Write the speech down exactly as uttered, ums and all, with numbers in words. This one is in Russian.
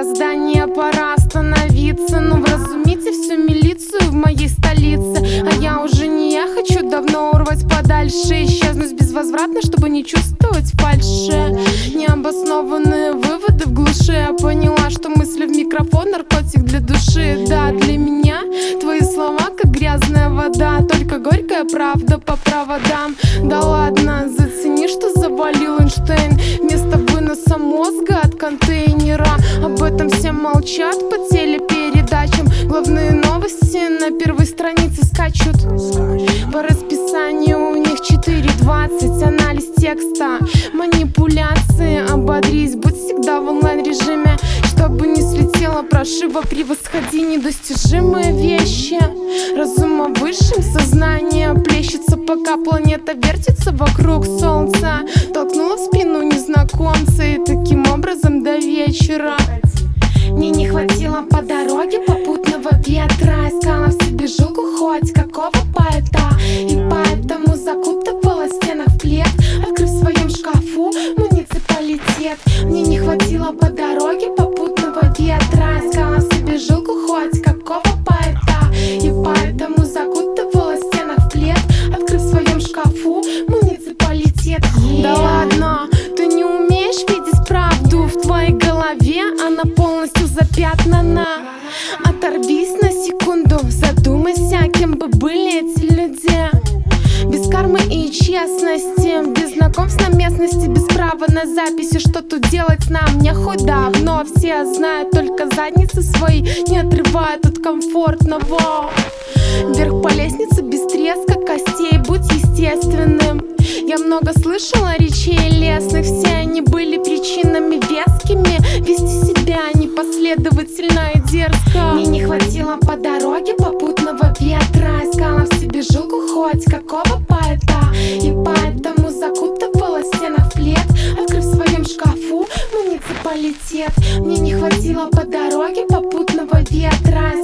мироздания, пора остановиться. Но вразумите всю милицию в моей столице. А я уже не я, хочу давно урвать подальше, исчезнуть безвозвратно, чтобы не чувствовать фальши. Необоснованные выводы в глуши. Я поняла, что мысли в микрофон — наркотик для души. Да, для меня твои слова как грязная вода, только горькая правда по проводам. Да ладно, зацени, что завалил Эйнштейн вместо выноса мозга от контейнера. Об этом все молчат по телепередачам. Главные новости на первой странице скачут. По расписанию у них четыре двадцать. Анализ текста, манипуляции. Ободрись, будь всегда в онлайн-режиме, чтобы не слетела прошива. Превосходи недостижимые вещи. Разума высшим сознание плещется, пока планета вертится вокруг солнца. Толкнула в спину незнакомца, и таким образом до вечера. Мне не хватило по дороге попутного ветра. Искала в себе жилку хоть какого поэта, и поэтому закутывала в стенах в плед, открыв в своем шкафу муниципалитет. Мне не хватило по дороге попутного ветра. Искала в себе жилку хоть какого поэта, и поэтому закутывала в стенах в плед, открыв в своем шкафу муниципалитет. Yeah. Да ладно, ты не умеешь видеть правду в твоей голове, она полностью запятнана. Оторвись на секунду, задумайся, кем бы были эти люди. Без кармы и честности, без знакомств на местности, без права на записи. Что тут делать нам нехудо, но все знают только задницы свои, не отрывают от комфортного. Вверх по лестнице без треска костей, будь естественным. Я много слышала речей лестных, все они были причинами вескими. Вести себя непоследовательно и дерзко. Мне не хватило по дороге попутного ветра. Искала в себе жилку хоть какого поэта, и поэтому закутывала в стенах в плед, открыв в своем шкафу муниципалитет. Мне не хватило по дороге попутного ветра.